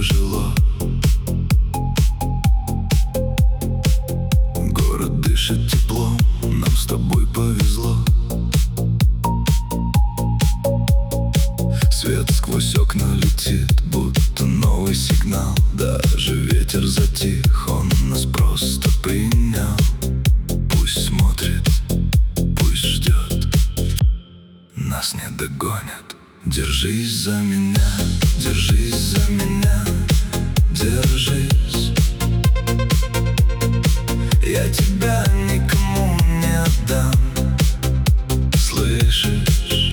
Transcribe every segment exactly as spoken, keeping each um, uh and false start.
жило. Город дышит теплом, нам с тобой повезло. Свет сквозь окна летит, будто новый сигнал. Даже ветер затих, он нас просто принял. Пусть смотрит, пусть ждет, нас не догонят. Держись за меня, держись за меня, держись. Я тебя никому не отдам, слышишь?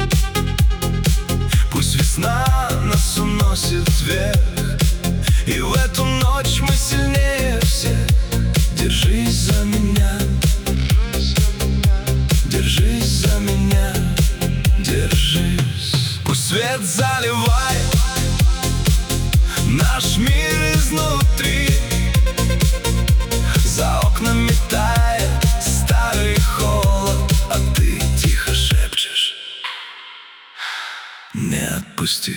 Пусть весна нас уносит вверх, и в эту ночь мы сильнее всех. Держись за меня, держись за меня, держись. Пусть свет заливает наш мир изнутри. За окнами тает старый холод, а ты тихо шепчешь: не отпусти.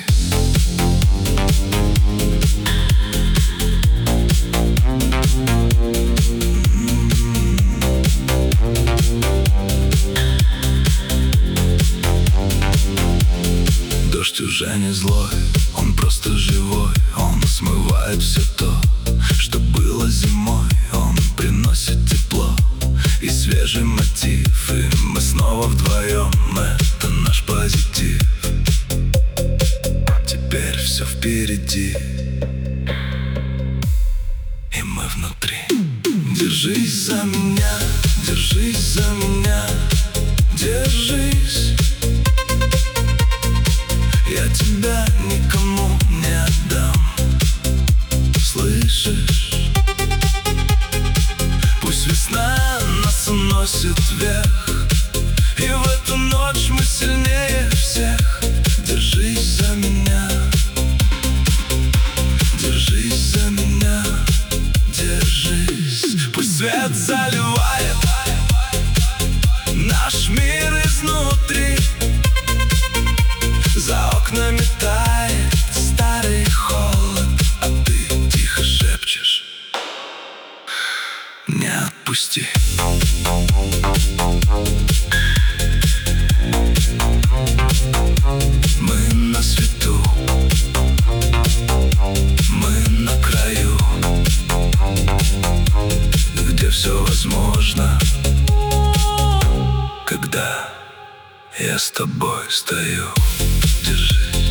Дождь уже не злой, он просто живой. Он смывает все то, что было зимой. Он приносит тепло и свежий мотив, и мы снова вдвоем, это наш позитив. Теперь все впереди, и мы внутри. Держись за меня, держись за меня, держись. Я тебя никому не отдам, слышишь? Пусть весна нас уносит вверх, и в эту ночь мы сильнее всех. Держись за меня, держись за меня, держись. Пусть свет заливает наш мир изнутри. За окнами тает старый холод, а ты тихо шепчешь: не отпусти. Мы на свету, мы на краю, где все возможно, когда я с тобой стою. Держись.